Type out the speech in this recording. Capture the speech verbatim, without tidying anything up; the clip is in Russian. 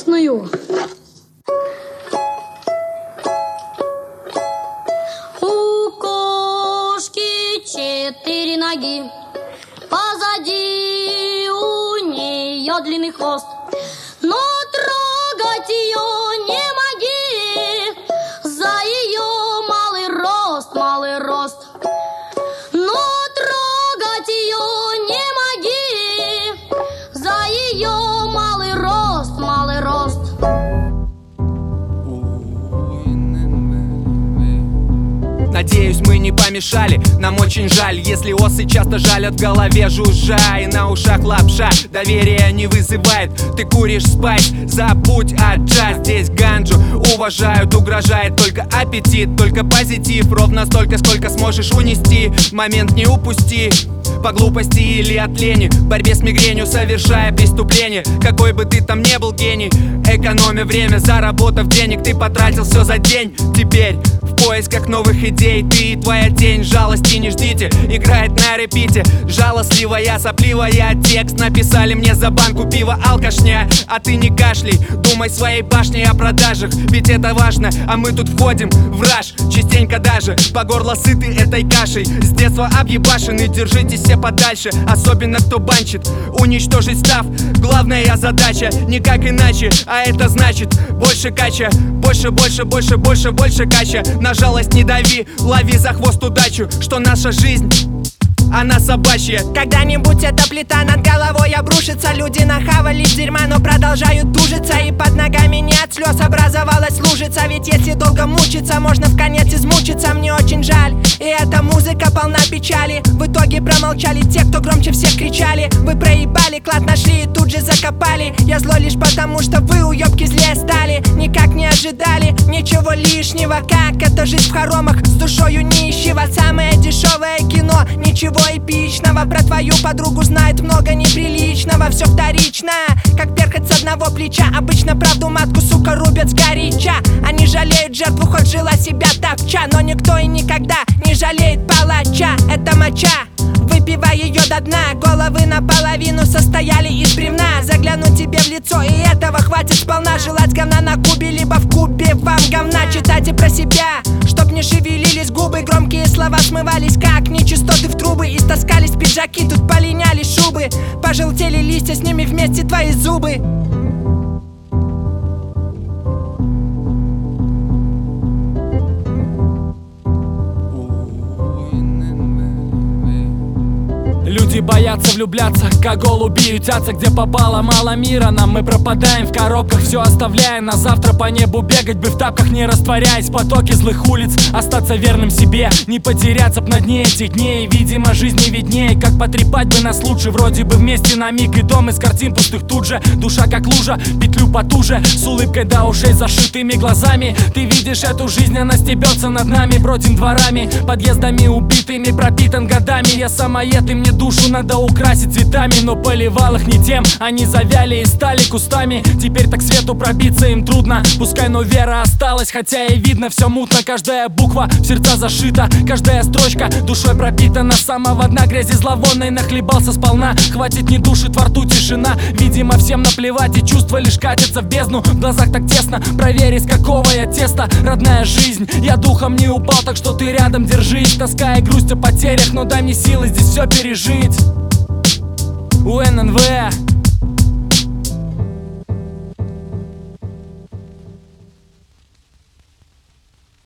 грустную. У кошки четыре ноги, позади у нее длинный хвост, но трогать ее не моги, за ее малый рост, малый рост. Но трогать ее не моги, за ее малый рост, малый рост. Надеюсь, мы не помешали, нам очень жаль, если осы часто жалят в голове жужжа и на ушах лапша. Доверия не вызывает, ты куришь спайс, забудь о джаз. Здесь ганджу уважают, угрожает только аппетит, только позитив, ровно столько, сколько сможешь унести. Момент не упусти, по глупости или от лени, в борьбе с мигренью совершая преступление. Какой бы ты там не был гений, экономя время, заработав денег, ты потратил все за день. Теперь в поисках новых идей ты и твоя тень, жалости не ждите, играет на репите. Жалостливая, сопливая, текст написали мне за банку пива алкашня. А ты не кашляй, думай своей башней о продажах, ведь это важно, а мы тут входим в раж. Частенько даже по горло сыты этой кашей, с детства объебашены, держитесь все подальше, особенно кто банчит. Уничтожить став, главная задача, никак иначе, а это значит больше кача, больше, больше, больше, больше, больше кача. На жалость не дави, лови за хвост удачу, что наша жизнь, она собачья. Когда-нибудь эта плита над головой обрушится. Люди нахавались дерьма, но продолжают тужиться, и под ногами не от слез образовалась лужица. Ведь если долго мучиться, можно в конец измучиться. Мне очень жаль, и эта музыка полна печали. В итоге промолчали те, кто громче всех кричали. Вы проебали, клад нашли и тут же закопали. Я злой лишь потому, что вы, уёбки, злее стали. Никак не ожидали ничего лишнего. Как это жить в хоромах, с душою не ищи вас. Самое дешевое кино, ничего эпичного. Про твою подругу знает много неприличного. Все вторично, как перхоть с одного плеча. Обычно правду матку, сука, рубят сгоряча. Они жалеют жертву, хоть жила себя топча. Но никто и никогда не жалеет палача. Это моча, выпивай ее до дна. Головы наполовину состояли из бревна. Загляну тебе в лицо, и этого хватит сполна. Желать говна на кубе, либо в кубе вам говна. Читайте про себя, чтоб не шевелились губы. Громкие слова смывались, как нечистоты в трубы. Истаскались пиджаки, тут полиняли шубы. Пожелтели листья, с ними вместе твои зубы. Люди боятся влюбляться, как голуби ютятся. Где попало, мало мира нам, мы пропадаем в коробках, все оставляя на завтра по небу бегать бы в тапках, не растворяясь в потоке злых улиц. Остаться верным себе, не потеряться б на дне этих дней. Видимо, жизнь не виднее, как потрепать бы нас лучше. Вроде бы вместе на миг и дом из картин пустых тут же. Душа как лужа, петлю потуже, с улыбкой до ушей зашитыми глазами. Ты видишь эту жизнь, она стебется над нами. Бродим дворами, подъездами убитыми, пропитан годами. Я самоед, и мне душу надо украсить цветами, но поливал их не тем. Они завяли и стали кустами. Теперь так свету пробиться им трудно. Пускай, но вера осталась, хотя и видно все мутно. Каждая буква в сердца зашита, каждая строчка душой пропитана. С самого дна грязи зловонной нахлебался сполна. Хватит, не душит во рту тишина. Видимо, всем наплевать, и чувства лишь катятся в бездну. В глазах так тесно, проверь, из какого я теста. Родная жизнь, я духом не упал, так что ты рядом держись. Тоска и грусть о потерях, но дай мне силы здесь все пережить. У эн эн вэ